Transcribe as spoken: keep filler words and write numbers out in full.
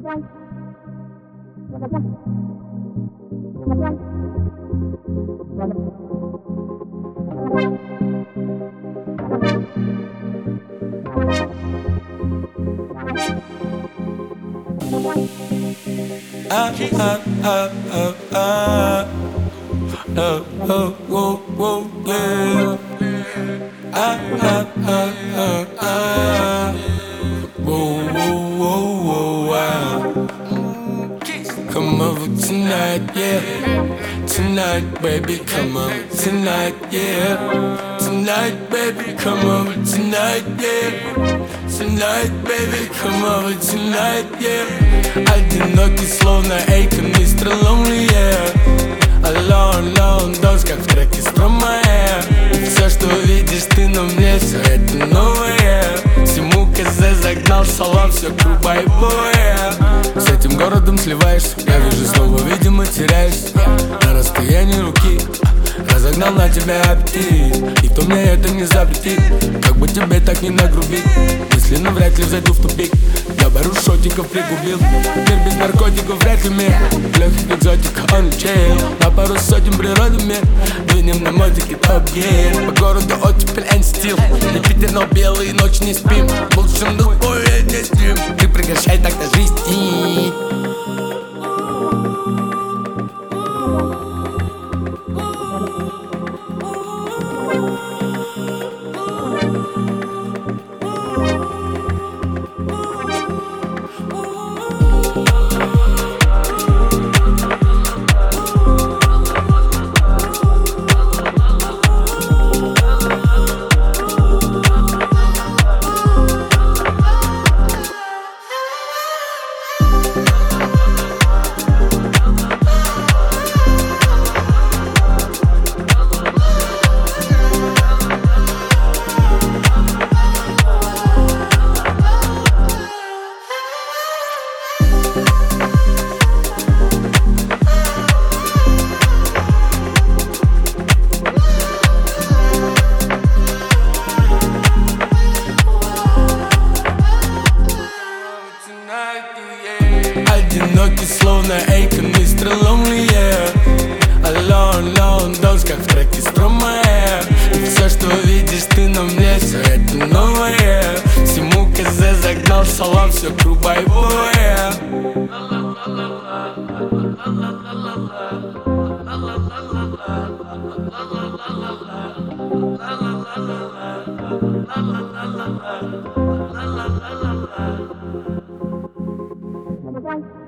Ah, ah, ah, ah, ah. Oh, oh, oh, oh, yeah. Ah, ah, ah, ah, ah. Whoa, whoa, whoa, whoa, wow. Come over tonight, yeah. Tonight, baby, come over tonight, yeah. Tonight, baby, come over tonight, yeah. Tonight, baby, come over tonight, yeah. Одинокий, словно Эйкон, мистер Lonely, yeah. Alone, alone, дождь, как в треке Стромае. Все, что видишь ты на мне, все это новое. Всему козе загнал салон, все грубо и боя. С этим городом сливаешься, я вижу снова, видимо, теряешься. На расстоянии руки разогнал на тебя аппетит. Никто мне это не запретит, как бы тебе так не нагрубить. Мысленно вряд ли зайду в тупик. Я пару шотиков пригубил. Мир без наркотиков вряд ли мир. Легких экзотика, он чейл. На пару сотен природы мир. Двинем на мотике топ-гир. По городу оттепель and стил. Не Питер, но белые ночи не спим. В лучшем духе не стрим. Ты прекращай так-то жизнь. Одинокий, словно Эйкон, мистер Lonely, yeah. Alone, alone, дождь, как в треке Стромае. И все, что видишь ты на мне, все это новое. Всему козе загнал салон, все грубо и боя. Bye.